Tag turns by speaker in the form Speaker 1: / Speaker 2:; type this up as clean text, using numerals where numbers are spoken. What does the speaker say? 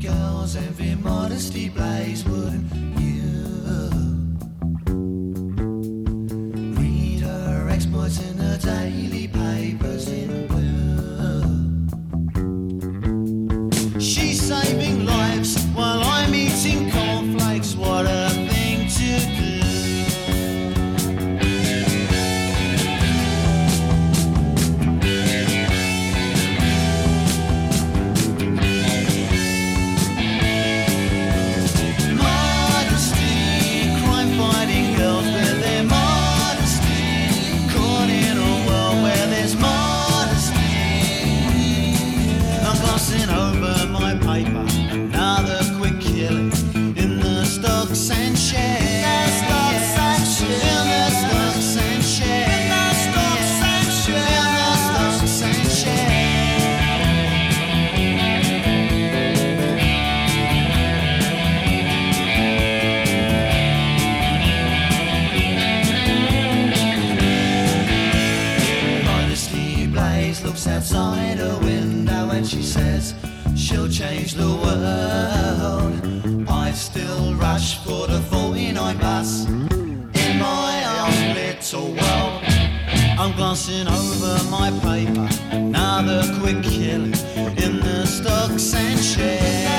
Speaker 1: girls envy modesty blaze, wouldn't you? Read her exploits in the daily papers in blue. She's saving lives while I'm eating cornflakes, what a thing to do. Over my paper, another quick killing in the stocks and shares. In the stocks and shares. In the stocks and shares. In the stocks and shares. In the stocks and shares. Modesty Blaze looks outside her window and she says she'll change the world. I still rush for the 49 bus in my own little world. I'm glancing over my paper, another quick killing in the stocks and shares.